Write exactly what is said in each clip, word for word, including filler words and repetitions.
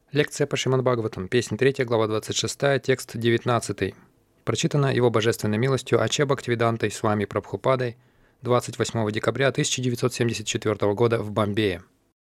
Лекция по Шримад Бхагаватам, песня третья, глава двадцать шестая, текст девятнадцатый. Прочитана Его Божественной милостью Аче Бхактивидантой Свами Прабхупадой двадцать восьмого декабря тысяча девятьсот семьдесят четвёртого года в Бомбее.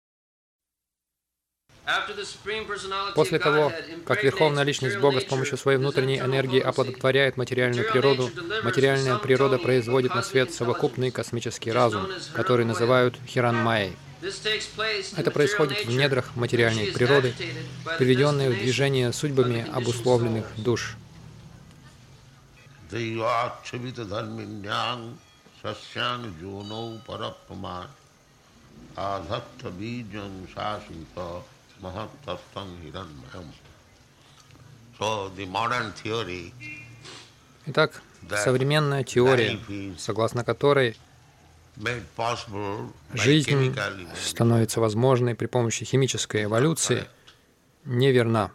После того, как Верховная Личность Бога с помощью своей внутренней энергии оплодотворяет материальную природу, материальная природа производит на свет совокупный космический разум, который называют Хиранмайей. Это происходит в недрах материальной природы, приведенные в движение судьбами обусловленных душ. Итак, современная теория, согласно которой жизнь становится возможной при помощи химической эволюции, неверна.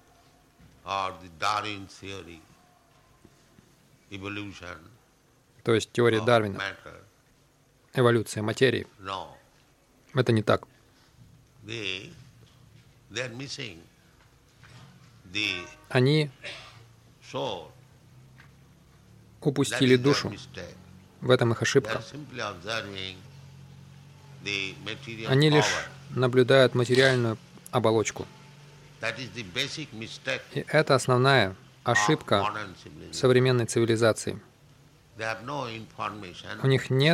То есть теория Дарвина, эволюция материи. Это не так. Они упустили душу. В этом их ошибка. Они лишь наблюдают материальную оболочку. И это основная ошибка современной цивилизации. У них нет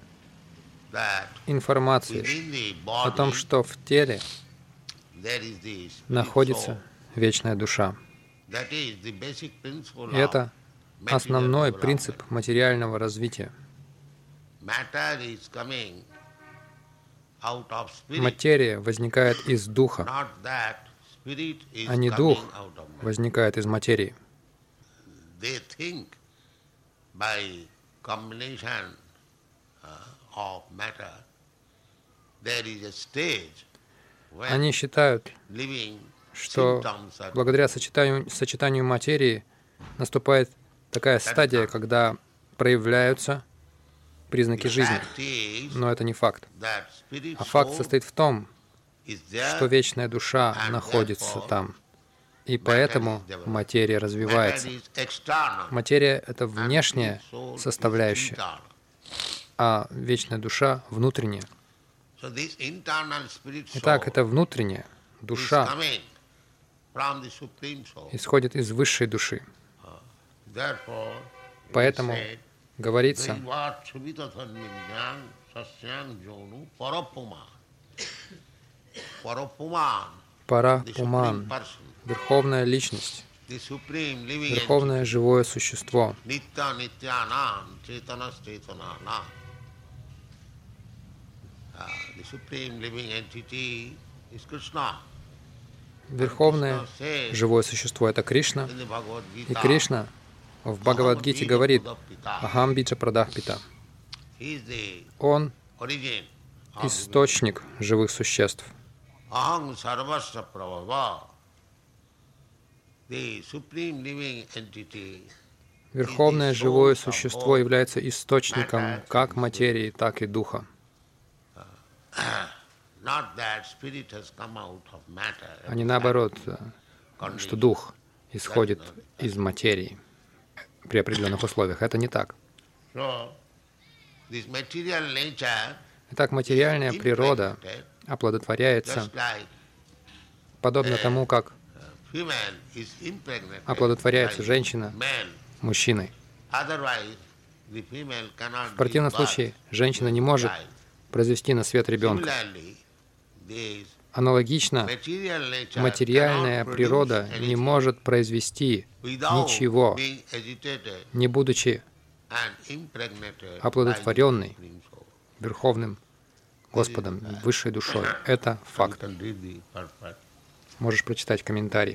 информации о том, что в теле находится вечная душа. И это основной принцип материального развития. Материя возникает из духа, а не дух возникает из материи. Они считают, что благодаря сочетанию, сочетанию материи наступает такая стадия, когда проявляются признаки жизни. Но это не факт. А факт состоит в том, что вечная душа находится там. И поэтому материя развивается. Материя — это внешняя составляющая, а вечная душа — внутренняя. Итак, это внутренняя душа исходит из высшей души. Поэтому говорится, Парапуман, Верховная Личность, Верховное Живое Существо. Верховное Живое Существо — это Кришна. И Кришна в Бхагавад-гите говорит «Ахам биджа прадах-пита». Он — источник живых существ. Верховное живое существо является источником как материи, так и духа. А не наоборот, что дух исходит из материи при определенных условиях. Это не так. Итак, материальная природа оплодотворяется подобно тому, как оплодотворяется женщина мужчиной. В противном случае женщина не может произвести на свет ребенка. Аналогично, материальная природа не может произвести ничего, не будучи оплодотворенной Верховным Господом, высшей душой. Это факт. Можешь прочитать комментарий.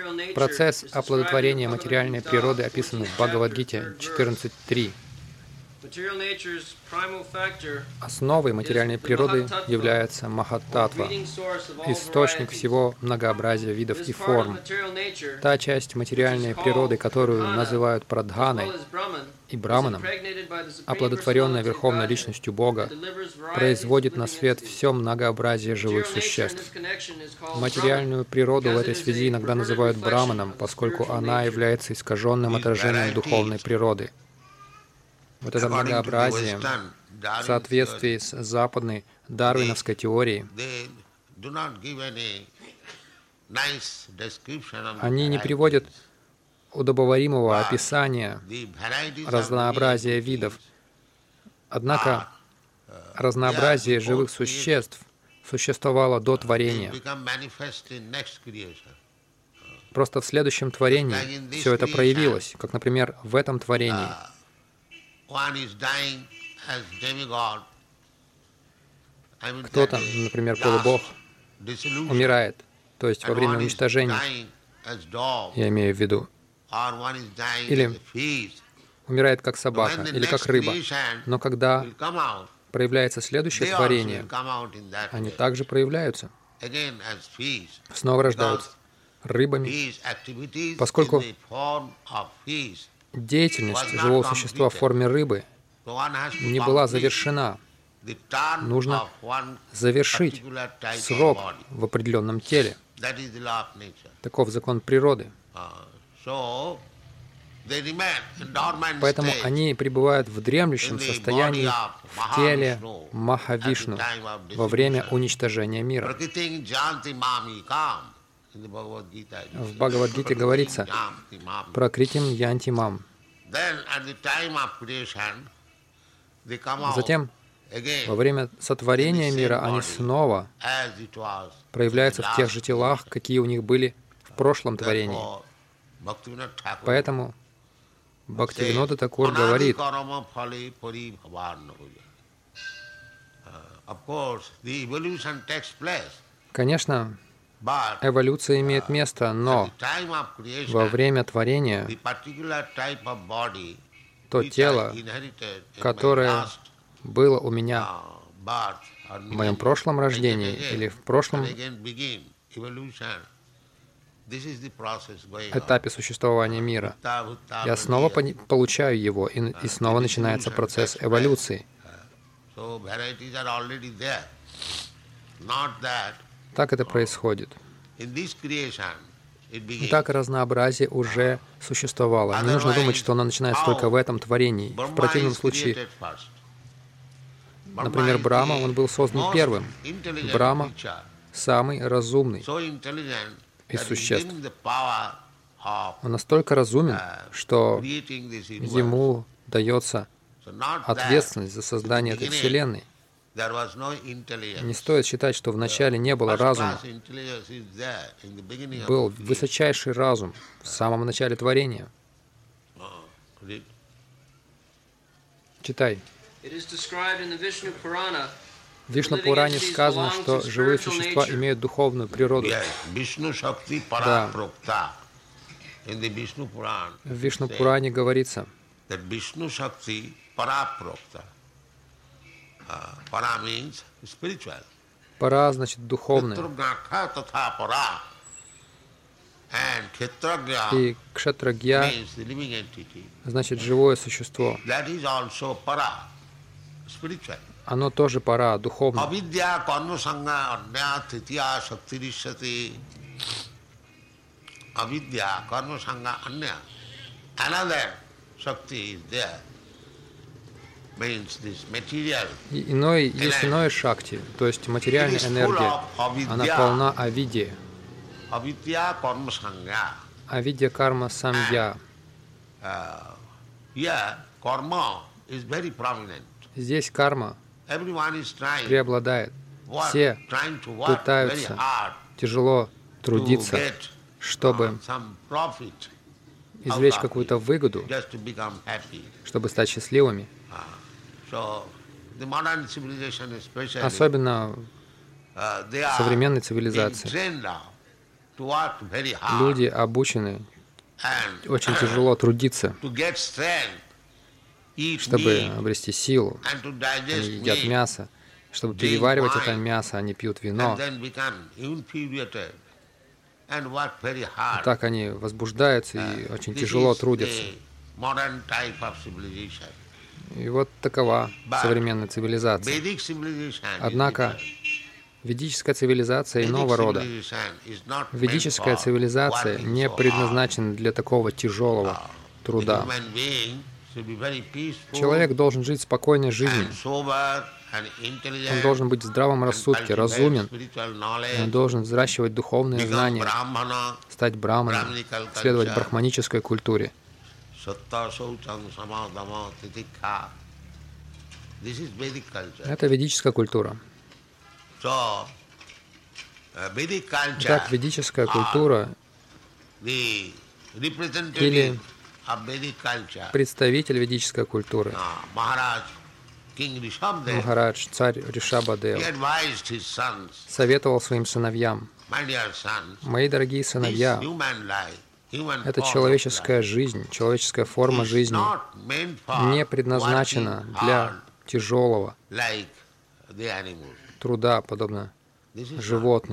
Процесс оплодотворения материальной природы описан в Бхагавад-гите четырнадцать три. Основой материальной природы является Махаттатва, источник всего многообразия видов и форм. Та часть материальной природы, которую называют Прадханой и Браманом, оплодотворенная Верховной Личностью Бога, производит на свет все многообразие живых существ. Материальную природу в этой связи иногда называют Браманом, поскольку она является искаженным отражением духовной природы. Вот это многообразие в соответствии с западной дарвиновской теорией, они не приводят удобоваримого описания разнообразия видов. Однако разнообразие живых существ существовало до творения. Просто в следующем творении все это проявилось, как, например, в этом творении. Кто-то, например, полубог, умирает, то есть во время уничтожения, я имею в виду, или умирает как собака, или как рыба. Но когда проявляется следующее творение, они также проявляются, снова рождаются рыбами, поскольку деятельность живого существа в форме рыбы не была завершена. Нужно завершить срок в определенном теле. Таков закон природы. Поэтому они пребывают в дремлющем состоянии в теле Махавишну во время уничтожения мира. В Бхагавад-гите говорится про Критим Янти Мам. Затем, во время сотворения мира, они снова проявляются в тех же телах, какие у них были в прошлом творении. Поэтому Бхактивинода Тхакур говорит, конечно, эволюция имеет место, но во время творения то тело, которое было у меня в моем прошлом рождении или в прошлом этапе существования мира, я снова получаю его, и, и снова начинается процесс эволюции. Так это происходит. Так разнообразие уже существовало. Не нужно думать, что оно начинается только в этом творении. В противном случае, например, Брахма, он был создан первым. Брахма — самый разумный из существ. Он настолько разумен, что ему дается ответственность за создание этой Вселенной. Не стоит считать, что вначале не было разума. Был высочайший разум в самом начале творения. Читай. В Вишну-Пуране сказано, что живые существа имеют духовную природу. Да. В Вишну-Пуране говорится, пара значит духовная. И кшатрагья значит живое существо. Оно тоже пара, духовное. И иной, есть иное шакти, то есть материальная энергия, она полна авидьи. Авидья карма самья. Здесь карма преобладает. Все пытаются тяжело трудиться, чтобы извлечь какую-то выгоду, чтобы стать счастливыми. Особенно в современной цивилизации. Люди обучены очень тяжело трудиться чтобы обрести силу. Они едят мясо. Чтобы переваривать это мясо, они пьют вино. И так они возбуждаются и очень тяжело трудятся. И вот такова современная цивилизация. Однако ведическая цивилизация иного рода. Ведическая цивилизация не предназначена для такого тяжелого труда. Человек должен жить спокойной жизнью. Он должен быть в здравом рассудке, разумен. Он должен взращивать духовные знания, стать браманом, следовать брахманической культуре. Это ведическая культура. Так, ведическая культура или представитель ведической культуры, Махарадж, царь Ришабадев, советовал своим сыновьям: «Мои дорогие сыновья, эта человеческая жизнь, человеческая форма жизни не предназначена для тяжелого труда, подобно животным.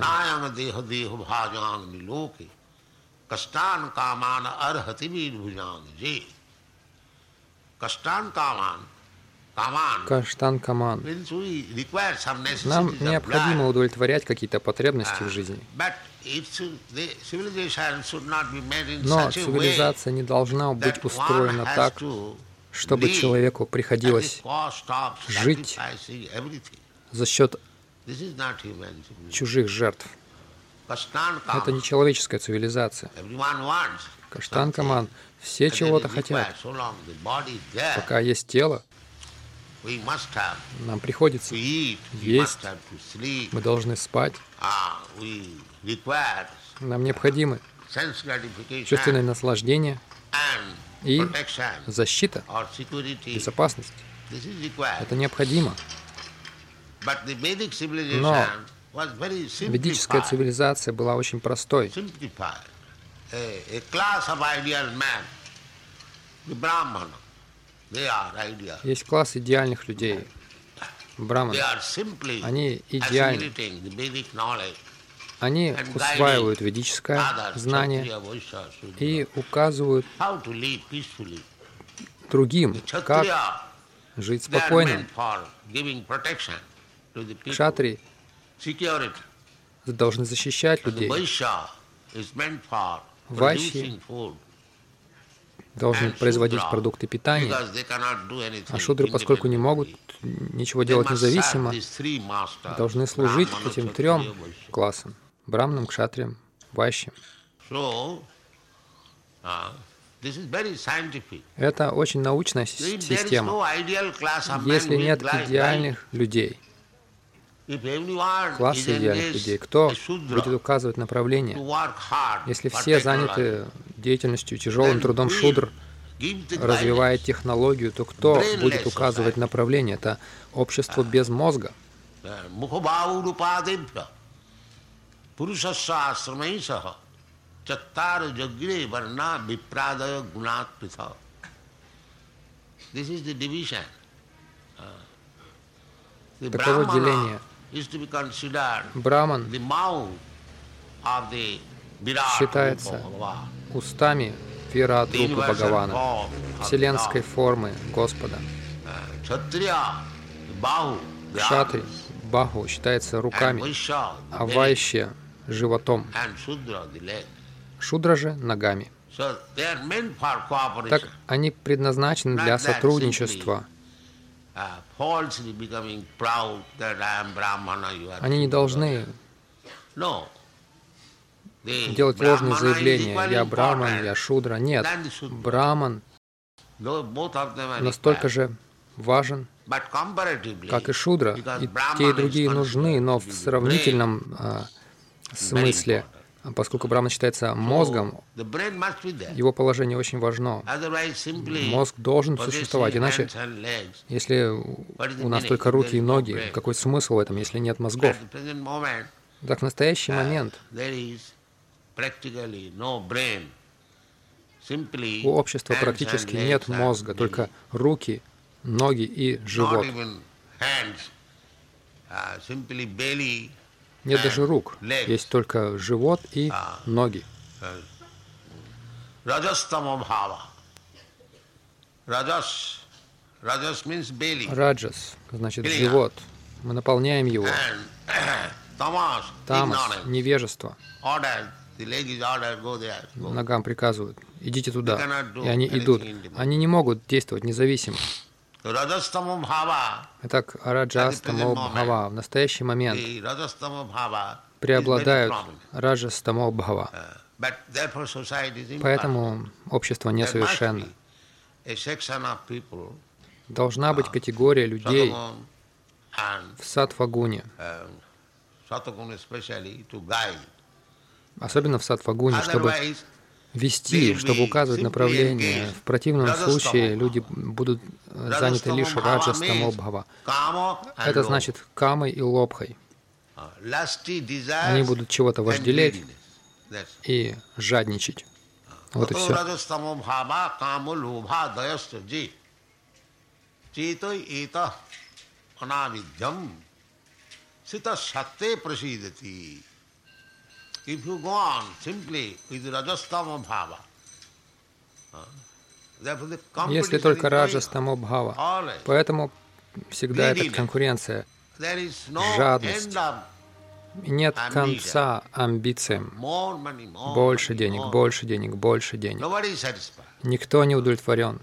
Каштан каман. Нам необходимо удовлетворять какие-то потребности в жизни. Но цивилизация не должна быть устроена так, чтобы человеку приходилось жить за счет чужих жертв. Это не человеческая цивилизация. Каштан каман. Все чего-то хотят. Пока есть тело, нам приходится есть, мы должны спать. Нам необходимы чувственное наслаждение и защита, безопасность. Это необходимо. Но ведическая цивилизация была очень простой. Есть класс идеальных людей, браманы. Они идеальны. Они усваивают ведическое знание и указывают другим, как жить спокойно. Кшатрии должны защищать людей. Вайшьи должны производить продукты питания, а шудры, поскольку не могут ничего делать независимо, должны служить этим трем классам — браманам, кшатриям, вайшьям. Это очень научная система. Если нет идеальных людей, класса идеальных людей, кто будет указывать направление? Если все заняты деятельностью, тяжелым трудом шудр, развивает технологию, то кто будет указывать направление? Это общество без мозга. Таково деление. Браман считается устами Вират Рупы Бхагавана, вселенской формы Господа. Кшатри, Баху, считается руками, а Вайшья — животом, Шудра же — ногами. Так они предназначены для сотрудничества. Они не должны делать ложные заявления: «Я браман, я шудра». Нет, браман настолько же важен, как и шудра. И те, и другие нужны, но в сравнительном а, смысле, поскольку браман считается мозгом, его положение очень важно. Мозг должен существовать, иначе, если у нас только руки и ноги, какой смысл в этом, если нет мозгов? Так, в настоящий момент у общества практически нет мозга, только руки, ноги и живот. Нет даже рук, есть только живот и ноги. Раджас значит живот. Мы наполняем его. Тамас — невежество. Ногам приказывают: идите туда. И они идут. Они не могут действовать независимо. Итак, раджас, тамо, бхава в настоящий момент преобладают раджас, тамо, бхава. Поэтому общество несовершенно. Должна быть категория людей в саттва-гуне, особенно в саттва-гуне, чтобы вести, чтобы указывать направление. В противном случае люди будут заняты лишь раджас, тамо, бхава. Это значит камой и лобхой. Они будут чего-то вожделеть и жадничать. Вот и все. If you go on simply with rajastama bhava, если только раджас, тамо, бхава. Поэтому всегда это конкуренция, жадность. И нет конца амбициям. Больше денег, больше денег, больше денег. Никто не удовлетворен.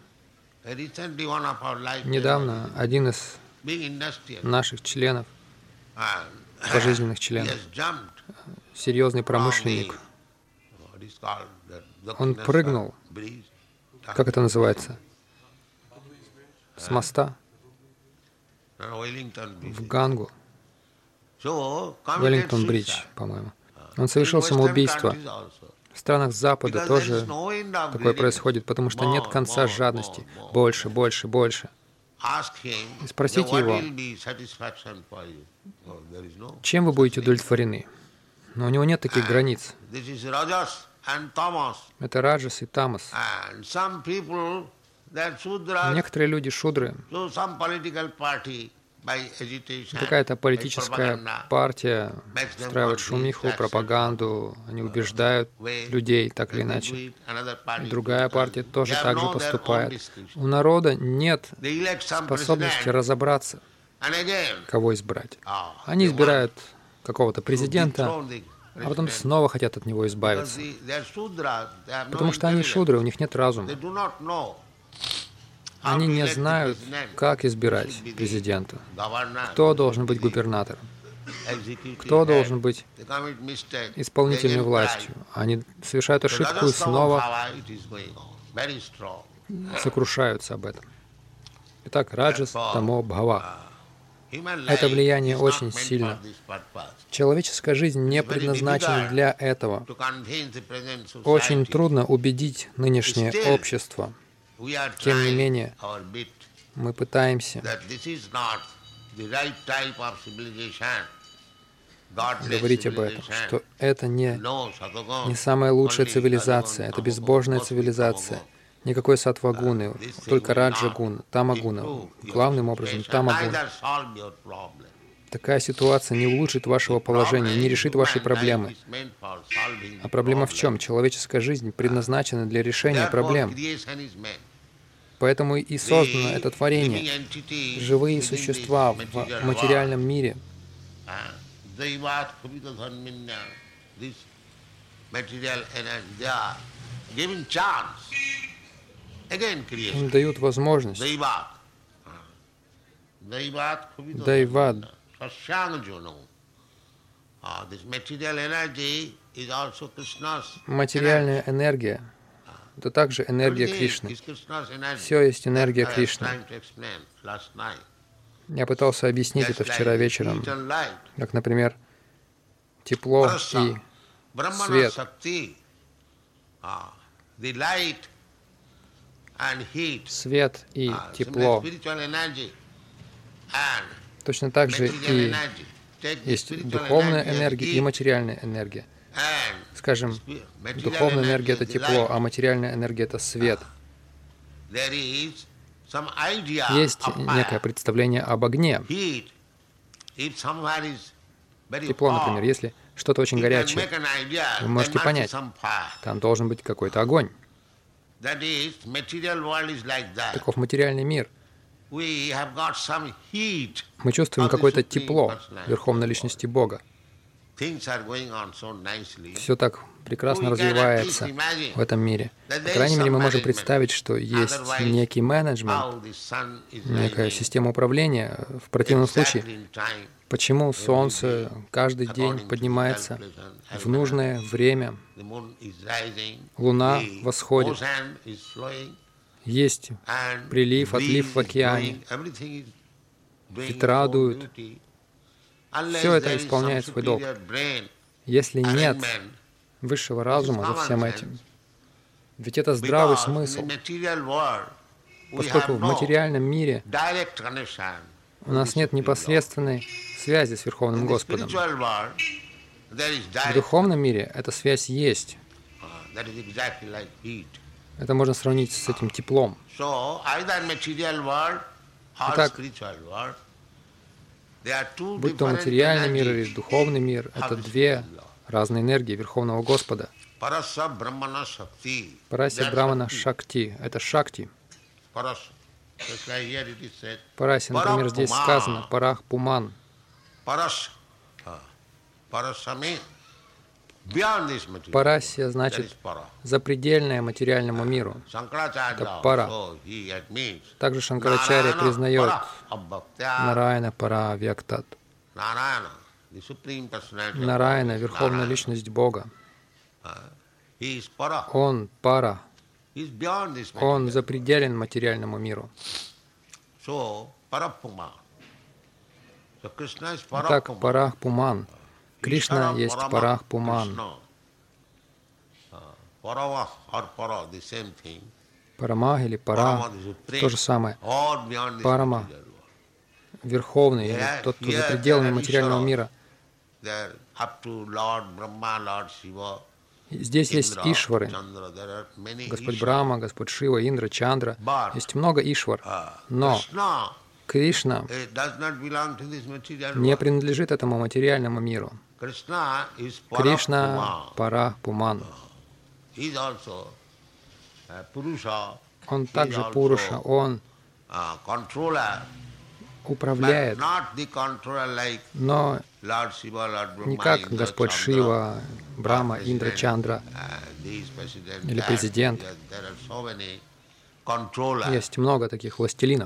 Недавно один из наших членов, пожизненных членов, серьезный промышленник, он прыгнул, как это называется, с моста в Гангу, Веллингтон-бридж, по-моему. Он совершил самоубийство. В странах Запада тоже такое происходит, потому что нет конца жадности. Больше, больше, больше. И спросите его, чем вы будете удовлетворены? Но у него нет таких границ. Это раджас и тамас. Некоторые люди шудры. Какая-то политическая партия устраивает шумиху, пропаганду, они убеждают людей так или иначе. Другая партия тоже так же поступает. У народа нет способности разобраться, кого избрать. Они избирают какого-то президента, а потом снова хотят от него избавиться. Потому что они шудры, у них нет разума. Они не знают, как избирать президента, кто должен быть губернатором, кто должен быть исполнительной властью. Они совершают ошибку и снова сокрушаются об этом. Итак, раджас, тамо, бхава. Это влияние очень сильно. Человеческая жизнь не предназначена для этого. Очень трудно убедить нынешнее общество. Тем не менее, мы пытаемся говорить об этом, что это не, не самая лучшая цивилизация, это безбожная цивилизация. Никакой саттва-гуны, только раджа-гуна, тама-гуна. Главным образом тама-гуна. Такая ситуация не улучшит вашего положения, не решит вашей проблемы. А проблема в чем? Человеческая жизнь предназначена для решения проблем. Поэтому и создано это творение. Живые существа в материальном мире. Им дают возможность. Дайвад. Материальная энергия — это также энергия Кришны. Все есть энергия Кришны. Я пытался объяснить это вчера вечером, как, например, тепло и свет. Свет и тепло. Точно так же и есть духовная энергия и материальная энергия. Скажем, духовная энергия — это тепло, а материальная энергия — это свет. Есть некое представление об огне. Тепло, например, если что-то очень горячее, вы можете понять, там должен быть какой-то огонь. Таков материальный мир. Мы чувствуем какое-то тепло Верховной Личности Бога. Все так прекрасно развивается в этом мире. По крайней мере, мы можем представить, что есть некий менеджмент, некая система управления. В противном случае, почему Солнце каждый день поднимается в нужное время, Луна восходит, есть прилив, отлив в океане, ветра дуют. Все это исполняет свой долг. Если нет высшего разума за всем этим, ведь это здравый смысл, поскольку в материальном мире у нас нет непосредственной связи с Верховным Господом. В духовном мире эта связь есть. Это можно сравнить с этим теплом. Итак, будь то материальный мир или духовный мир, это две разные энергии Верховного Господа. Парасья Брамана Шакти — это Шакти. Парасья, например, здесь сказано Парах Пуман. Парасья значит запредельное материальному миру. Это пара. Также Шанкарачарья признает Нараяна Пара Вьяктат. Нараяна — Верховная Личность Бога. Он пара. Он запределен материальному миру. Итак, Парах Пуман. Кришна есть Парах Пуман. Парама или Пара — то же самое. Парама — Верховный, или тот, кто за пределами материального мира. Здесь есть Ишвары. Господь Брахма, Господь Шива, Индра, Чандра. Есть много Ишвар. Но Кришна не принадлежит этому материальному миру. Кришна — Парах Пуман. Он также Пуруша, он управляет, но не как Господь Шива, Брахма, Индра, Чандра или президент. Есть много таких властелинов.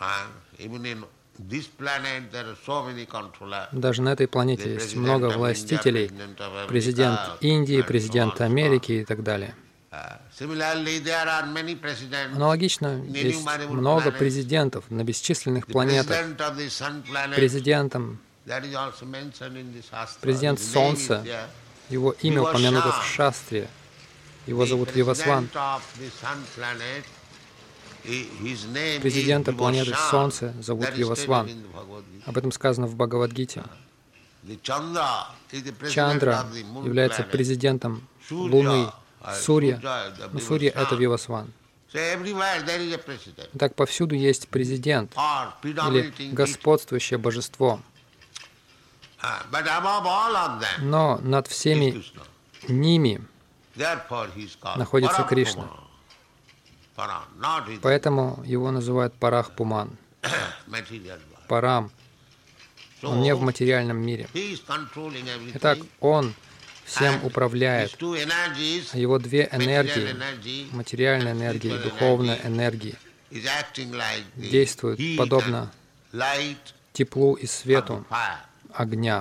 Даже на этой планете есть много властителей. Президент Индии, президент Америки и так далее. Аналогично, есть много президентов на бесчисленных планетах. Президентом, президент Солнца, его имя упомянуто в Шастре. Его зовут Вивасван. Президента планеты Солнце зовут Вивасван. Об этом сказано в Бхагавад-гите. Чандра является президентом Луны. Сурья, ну, Сурья — это Вивасван. Так повсюду есть президент или господствующее божество. Но над всеми ними находится Кришна. Поэтому его называют Парах Пуман. Парам. Он не в материальном мире. Итак, он всем управляет. А его две энергии, материальная энергия и духовная энергия, действуют подобно теплу и свету огня.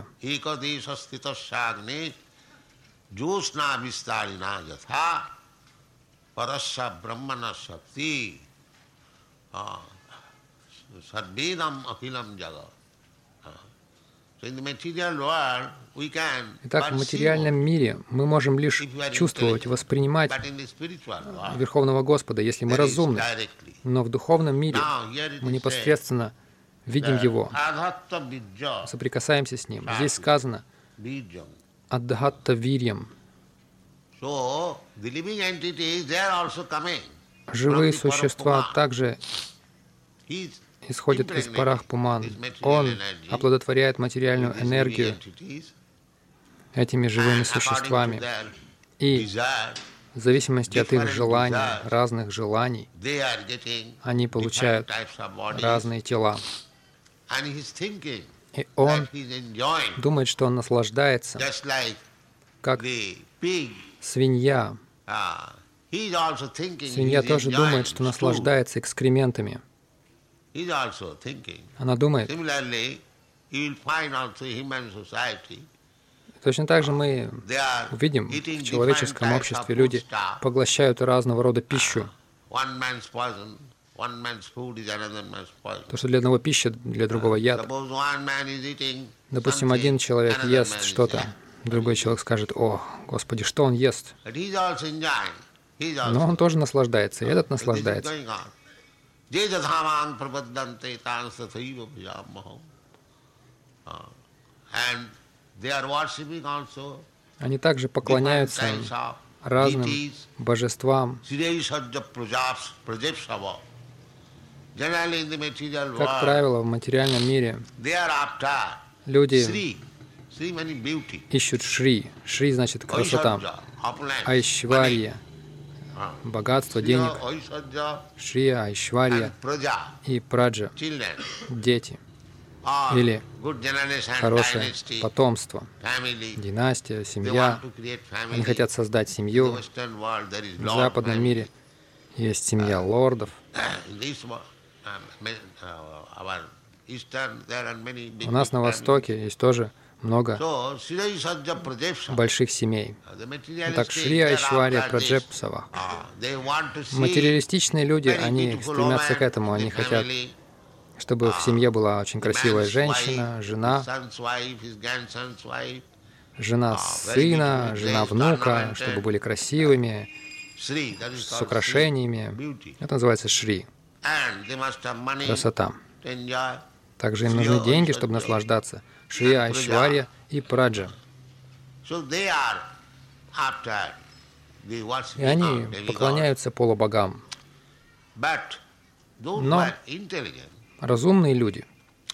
Итак, в материальном мире мы можем лишь чувствовать, воспринимать Верховного Господа, если мы разумны. Но в духовном мире мы непосредственно видим Его, соприкасаемся с Ним. Здесь сказано «Аддхатта вирьям». Живые существа также исходит из Парахпуман. Он оплодотворяет материальную энергию этими живыми существами. И в зависимости от их желаний, разных желаний, они получают разные тела. И он думает, что он наслаждается, как свинья. Свинья тоже думает, что наслаждается экскрементами. Она думает. Точно так же мы увидим, в человеческом обществе люди поглощают разного рода пищу. То, что для одного пища, для другого яд. Допустим, один человек ест что-то, другой человек скажет: «О, Господи, что он ест?» Но он тоже наслаждается, и этот наслаждается. Они также поклоняются разным божествам. Как правило, в материальном мире люди ищут Шри. Шри значит красота. Айшварья — богатство, денег. Шрия, Айшварья и Праджа — дети. Или хорошее потомство, династия, семья. Они хотят создать семью. В западном мире есть семья лордов. У нас на Востоке есть тоже много больших семей. Итак, Шри Айшварья Праджепсава. Материалистичные люди, они стремятся к этому, они хотят, чтобы в семье была очень красивая женщина, жена, жена сына, жена внука, чтобы были красивыми, с украшениями. Это называется Шри. Красота. Также им нужны деньги, чтобы наслаждаться. Шри, Айшварья и Праджа. И они поклоняются полубогам. Но разумные люди,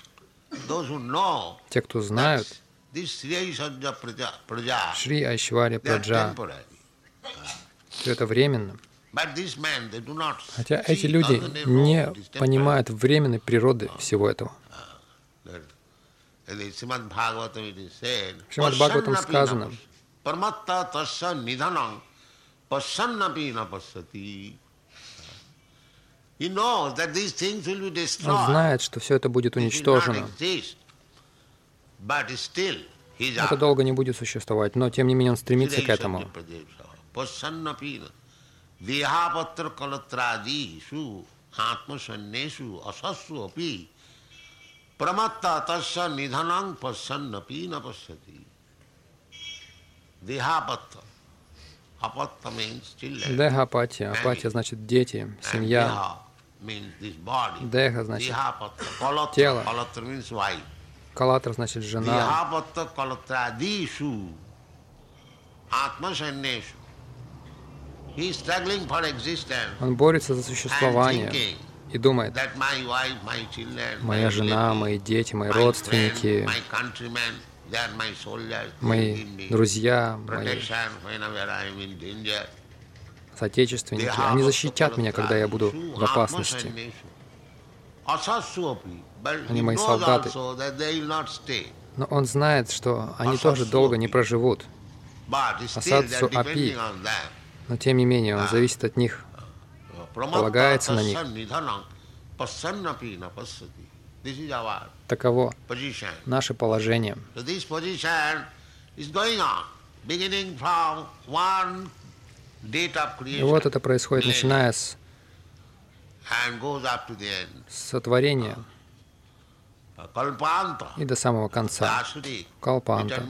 те, кто знают, Шри Айшварья Праджа, все это временно. Хотя эти люди не понимают временной природы всего этого. В Шримад Бхагаватам сказано: он знает, что все это будет уничтожено. Это долго не будет существовать, но тем не менее он стремится к этому. Дехапатия. Апатия значит дети, семья. Деха значит тело. Калатра значит жена. Он борется за существование и думает: моя жена, мои дети, мои родственники, мои друзья, мои соотечественники, они защитят меня, когда я буду в опасности. Они мои солдаты. Но он знает, что они тоже долго не проживут. Асадсу апи. Но тем не менее, он зависит от них, полагается на них. Таково наше положение. И вот это происходит, начиная с сотворения и до самого конца. Калпанта.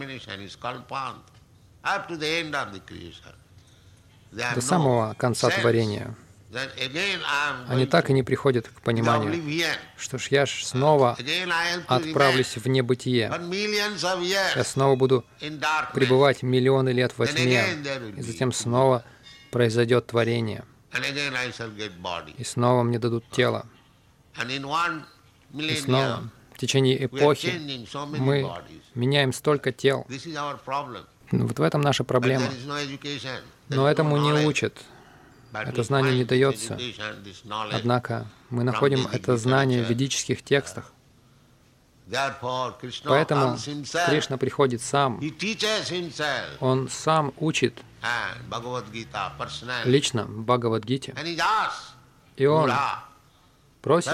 До самого конца творения. Они так и не приходят к пониманию, что ж я ж снова отправлюсь в небытие. Я снова буду пребывать миллионы лет во тьме, и затем снова произойдет творение. И снова мне дадут тело. И снова в течение эпохи мы меняем столько тел. Вот в этом наша проблема. Но этому не учат. Это знание не дается. Однако мы находим это знание в ведических текстах. Поэтому Кришна приходит сам. Он сам учит лично в Бхагавад-гите. И он просит: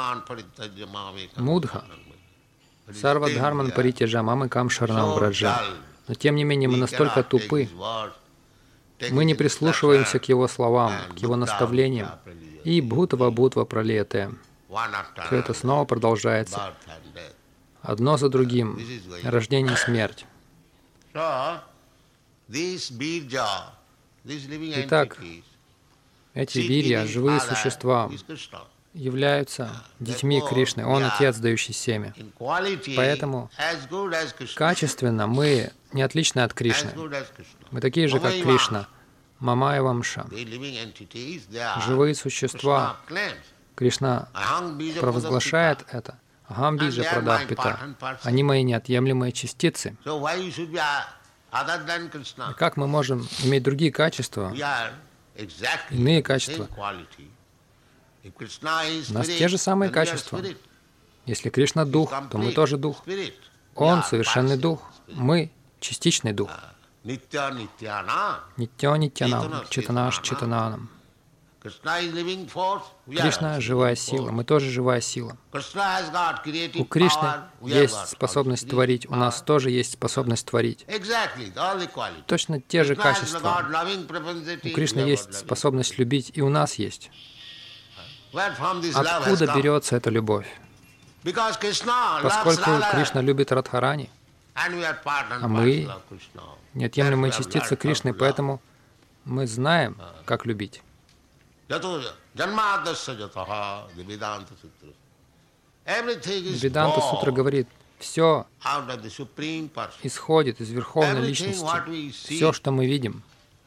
Мудха, сарвадхарман паритяжа мамыкам шарнам враджа. Но тем не менее мы настолько тупы, мы не прислушиваемся к его словам, к его наставлениям. И бхутва-бхутва пролетая. Все это снова продолжается. Одно за другим. Рождение и смерть. Итак, эти вирья, живые существа, являются детьми Кришны. Он Отец, дающий семя. Поэтому качественно мы не отличны от Кришны. Мы такие же, как Кришна. Мамая Вамша. Живые существа. Кришна провозглашает это. Ахамбиджа Прадарпита. Они мои неотъемлемые частицы. И как мы можем иметь другие качества, иные качества? У нас те же самые качества. Если Кришна Дух, то мы тоже Дух. Он совершенный Дух. Мы частичный Дух. Нитья Нитьянам, Читанаш Читананам. Кришна — живая сила, мы тоже живая сила. У Кришны есть способность творить, у нас тоже есть способность творить. Точно те же качества. У Кришны есть способность любить, и у нас есть. Откуда берется эта любовь? Поскольку Кришна любит Радхарани, а мы неотъемлемые частицы Кришны, поэтому мы знаем, как любить. Веданта Сутра говорит, все исходит из Верховной Личности. Все, что мы видим.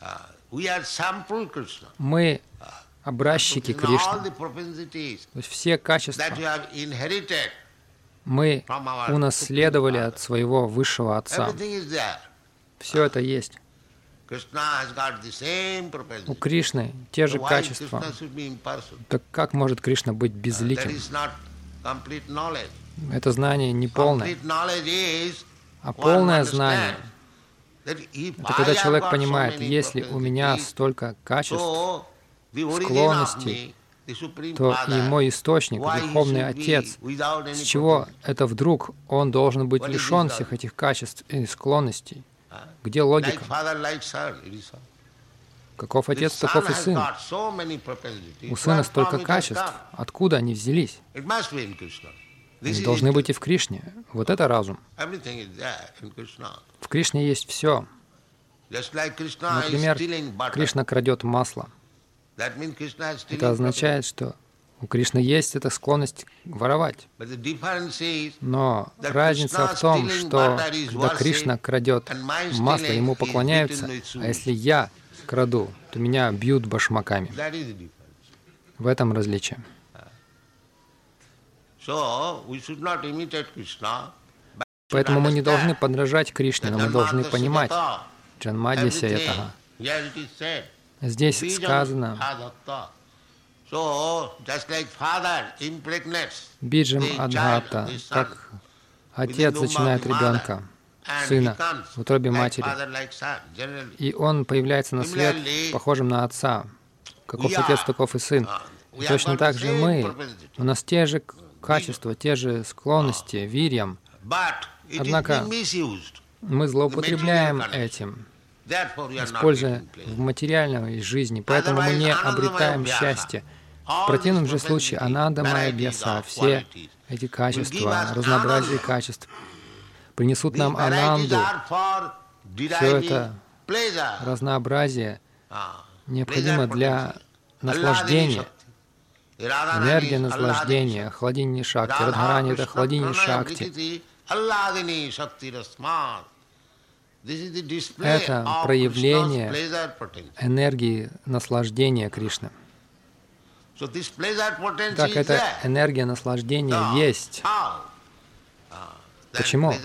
Мы образчики Кришны. То есть все качества мы унаследовали от своего Высшего Отца. Все это есть. У Кришны те же качества. Так как может Кришна быть безликим? Это знание не полное. А полное знание — это когда человек понимает, если у меня столько качеств, склонностей, то и мой источник, Верховный Отец, с чего это вдруг он должен быть лишен всех этих качеств и склонностей? Где логика? Каков отец, таков и сын. У сына столько качеств. Откуда они взялись? Они должны быть и в Кришне. Вот это разум. В Кришне есть все. Например, Кришна крадет масло. Это означает, что у Кришны есть эта склонность воровать. Но разница в том, что когда Кришна крадет масло, ему поклоняются, а если я краду, то меня бьют башмаками. В этом различие. Поэтому мы не должны подражать Кришне, но мы должны понимать Джанмадьясya ятага. Здесь сказано, биджам адхата, как отец зачинает ребенка, сына, в утробе матери, и он появляется на свет похожим на отца. Каков отец, таков и сын. И точно так же мы, у нас те же качества, те же склонности, вирьям, однако мы злоупотребляем этим, используя в материальной жизни, поэтому мы не обретаем счастье. В противном же случае ананда майя бьяса, все эти качества, разнообразие качеств, принесут нам ананду. Все это разнообразие необходимо для наслаждения. Энергия наслаждения, охладение шакти. Радхарани — это охладение шакти. Это проявление энергии наслаждения Кришны. Так, эта энергия наслаждения есть. Почему?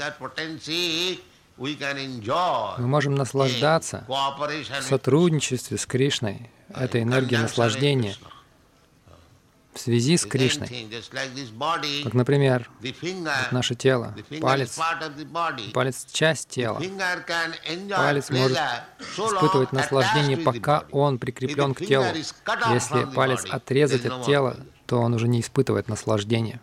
Мы можем наслаждаться в сотрудничестве с Кришной, этой энергией наслаждения, в связи с Кришной. Как, например, вот наше тело, палец, палец — часть тела. Палец может испытывать наслаждение, пока он прикреплен к телу. Если палец отрезать от тела, то он уже не испытывает наслаждения.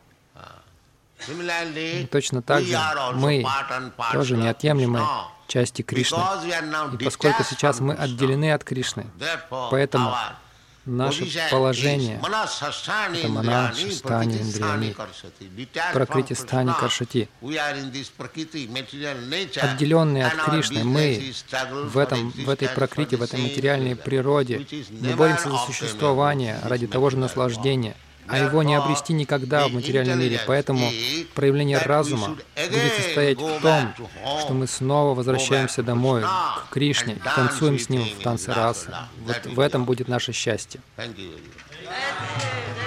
И точно так же мы тоже неотъемлемые части Кришны. И поскольку сейчас мы отделены от Кришны, поэтому наше положение — это мана, шастани, индрияни, пракрити, стани, каршати. Отделенные от Кришны, мы в, этом, в этой пракрити, в этой материальной природе, мы боремся за существование ради того же наслаждения, а его не обрести никогда в материальном мире. Поэтому проявление разума будет состоять в том, что мы снова возвращаемся домой, к Кришне, и танцуем с Ним в танце расы. Вот в этом будет наше счастье.